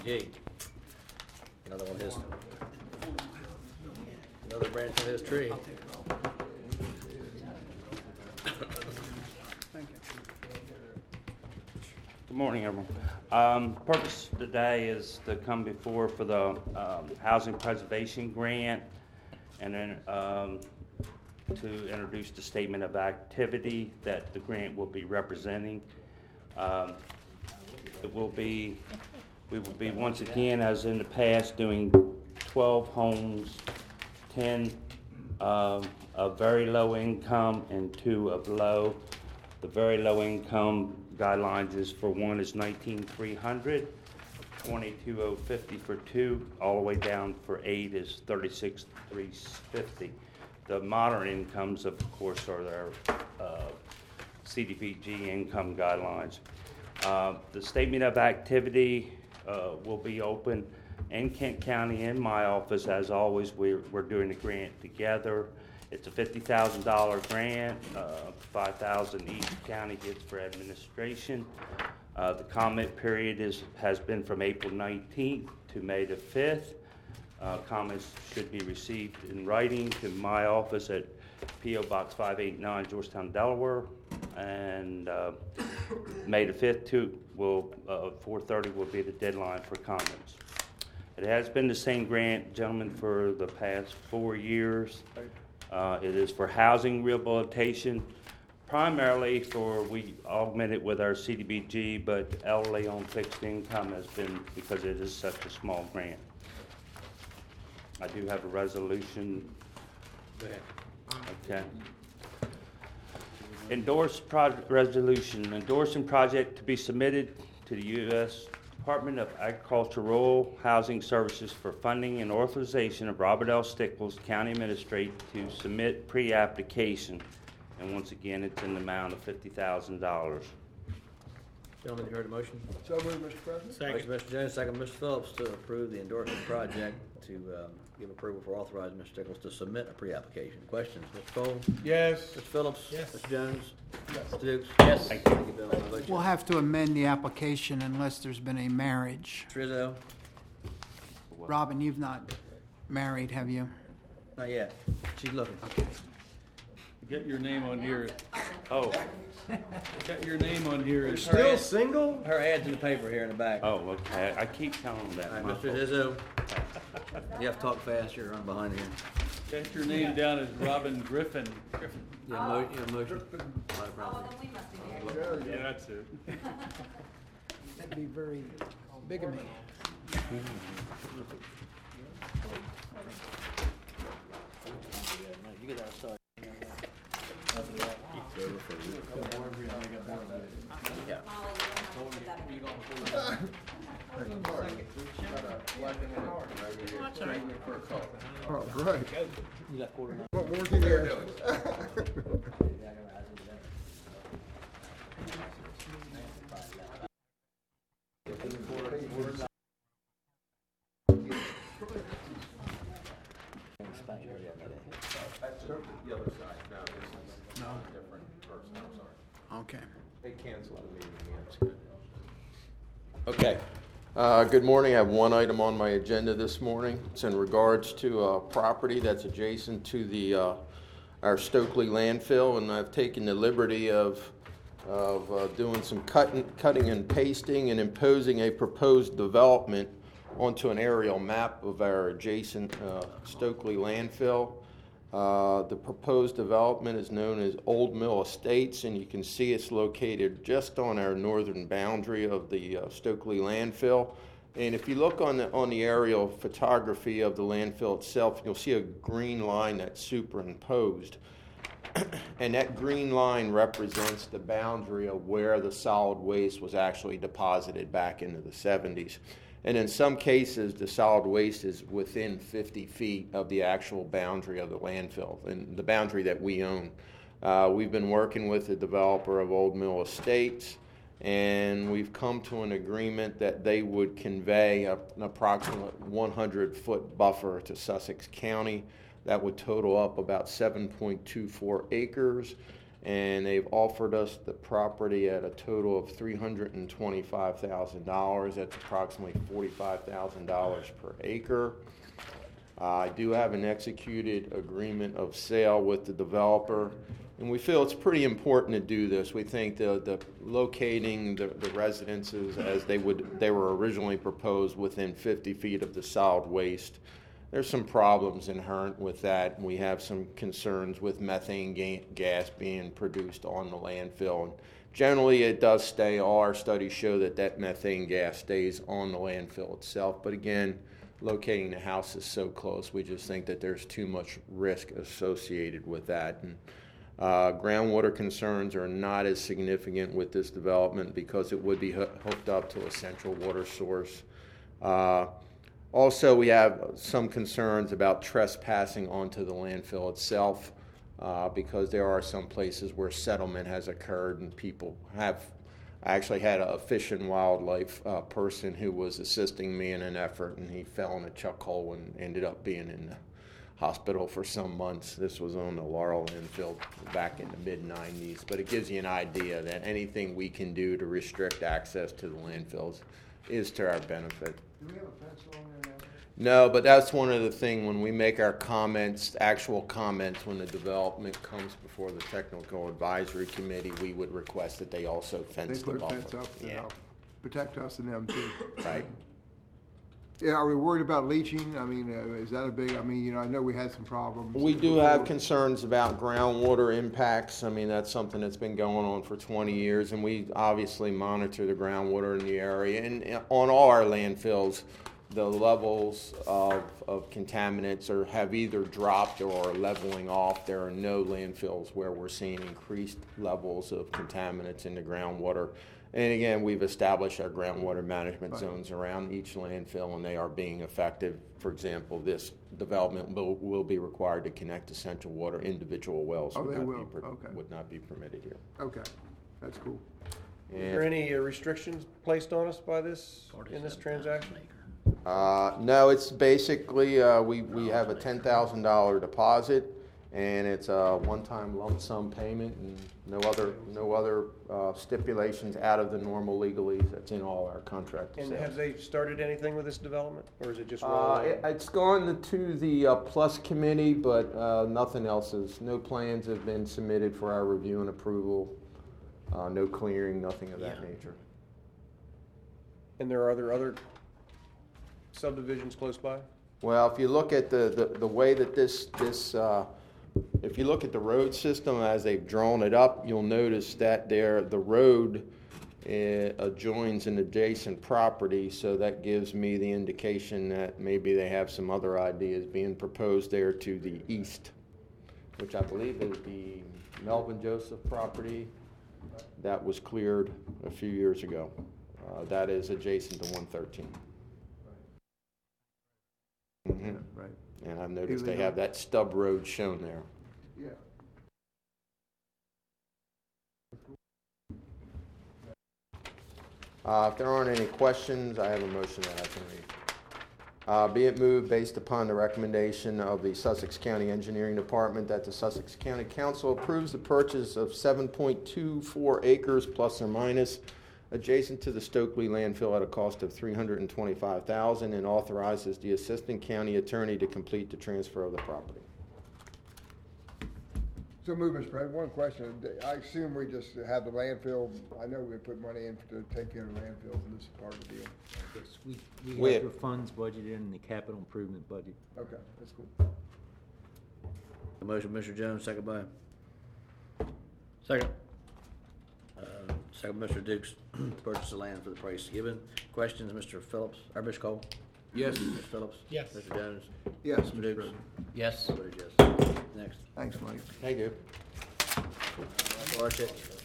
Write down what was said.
CDBG. Another one of his, another branch of his tree. Good morning, everyone. Purpose today is to come before for the Housing Preservation Grant, and then to introduce the statement of activity that the grant will be representing. We will be once again, as in the past, doing 12 homes, 10 of very low income and 2 of low. The very low income guidelines is for 1 is 19,300, 22,050 for 2, all the way down for 8 is 36,350. The moderate incomes, of course, are their CDBG income guidelines. The statement of activity will be open in Kent County in my office. As always, we're doing the grant together. It's a $50,000 grant, $5,000 each county gets for administration. The comment period has been from April 19th to May the 5th. Comments should be received in writing to my office at P.O. Box 589, Georgetown, Delaware. And May the 5th, 4:30 will be the deadline for comments. It has been the same grant, gentlemen, for the past 4 years. It is for housing rehabilitation, primarily we augment it with our CDBG, but elderly on fixed income has been because it is such a small grant. I do have a resolution. Go ahead. Okay. Resolution endorsing project to be submitted to the U.S. Department of Agriculture Rural Housing Services for funding and authorization of Robert L. Stickles, County Administrator, to submit pre-application. And once again, it's in the amount of $50,000. Gentlemen, you heard the motion? So moved, Mr. President. Motion, Mr. Jones, second, Mr. Phillips, to approve the endorsement project to give approval for authorizing Mr. Stickles to submit a pre-application. Questions? Mr. Cole? Yes. Mr. Phillips? Yes. Mr. Jones? Yes. Mr. Dukes? Yes. Thank you. Thank you, Bill. How about you? We'll have to amend the application unless there's been a marriage. Trizzo? Robin, you've not married, have you? Not yet. She's looking. Get your name on here. Oh, Got your name on here. As Still single? Her ad's in the paper here in the back. oh, okay. I keep telling them that. All right, My Mr. fault. Izzo. You have to talk fast, you're running behind here. got your name down as Robin Griffin. You have a motion? Not a problem. We must be married. Yeah, that's it. That'd be very big of me. You get that started. Yeah. Oh, great. You got quarter now. What more can you The other side, no, this is a different person, I'm sorry. Okay. They canceled the meeting, yeah, it's good. Okay. Good morning. I have one item on my agenda this morning. It's in regards to a property that's adjacent to the our Stokely landfill, and I've taken the liberty of doing some cutting and pasting and imposing a proposed development onto an aerial map of our adjacent Stokely landfill. The proposed development is known as Old Mill Estates, and you can see it's located just on our northern boundary of the Stokely landfill. And if you look on the aerial photography of the landfill itself, you'll see a green line that's superimposed. And that green line represents the boundary of where the solid waste was actually deposited back into the 70s. And in some cases, the solid waste is within 50 feet of the actual boundary of the landfill, and the boundary that we own. We've been working with the developer of Old Mill Estates, and we've come to an agreement that they would convey an approximate 100-foot buffer to Sussex County. That would total up about 7.24 acres. and they've offered us the property at a total of $325,000. That's approximately $45,000 per acre. I do have an executed agreement of sale with the developer, and we feel it's pretty important to do this. We think the locating the residences as they were originally proposed within 50 feet of the solid waste, there's some problems inherent with that, and we have some concerns with methane gas being produced on the landfill. And generally, it does stay. All our studies show that methane gas stays on the landfill itself. But again, locating the house is so close, we just think that there's too much risk associated with that. And groundwater concerns are not as significant with this development because it would be hooked up to a central water source. Also, we have some concerns about trespassing onto the landfill itself because there are some places where settlement has occurred and people have. I actually had a fish and wildlife person who was assisting me in an effort, and he fell in a chuck hole and ended up being in the hospital for some months. This was on the Laurel landfill back in the mid-90s. But it gives you an idea that anything we can do to restrict access to the landfills is to our benefit. Do we have a fence along there now? No, but that's one of the things when we make our comments, actual comments, when the development comes before the technical advisory committee, we would request that they also They fence the put a buffer. fence up to Yeah, help protect us and them too. right. Yeah, are we worried about leaching? I mean, is that a big, I mean, I know we had some problems. We do have before. concerns about groundwater impacts. I mean, that's something that's been going on for 20 years, and we obviously monitor the groundwater in the area. And on all our landfills, the levels of contaminants have either dropped or are leveling off. There are no landfills where we're seeing increased levels of contaminants in the groundwater. And again, we've established our groundwater management zones around each landfill, and they are being effective. For example, this development will be required to connect to central water. Individual wells Oh, would they not will. be Okay. would not be permitted here. Okay, that's cool. Are there And, any restrictions placed on us by this, in this 47,000 transaction? acre. no, it's basically we have a $10,000 deposit, and it's a one-time lump sum payment, and no other stipulations out of the normal legalese. That's in all our contract And sales. have they started anything with this development, or is it just rolling? It's gone to the Plus Committee, but nothing else no plans have been submitted for our review and approval. No clearing, nothing of that Yeah. nature. And there are other subdivisions close by? Well, if you look at the way that if you look at the road system as they've drawn it up, you'll notice that the road adjoins an adjacent property, so that gives me the indication that maybe they have some other ideas being proposed there to the east, which I believe is the Melvin Joseph property that was cleared a few years ago. That is adjacent to 113. Mhm. Right, And I've noticed they Illegal. have that stub road shown there. yeah. If there aren't any questions, I have a motion that I can read. Be it moved based upon the recommendation of the Sussex County Engineering Department that the Sussex County Council approves the purchase of 7.24 acres plus or minus adjacent to the Stokely landfill at a cost of $325,000 and authorizes the Assistant County Attorney to complete the transfer of the property. So move, Mr. President, one question. I assume we just have the landfill, I know we put money in to take care of the landfills, and this is part of the deal. Yes, we We have have- the funds budgeted in the capital improvement budget. Okay, that's cool. A motion, Mr. Jones, second by? Second. Second, Mr. Dukes, purchase the land for the price given. Questions, Mr. Phillips, or Mr. Cole? Yes. Mr. Phillips? Yes. Mr. Jones? Yes, Mr. Mr. Dukes? President. Yes. Voted yes. Next. Thanks, Mike. Thank you. Watershed.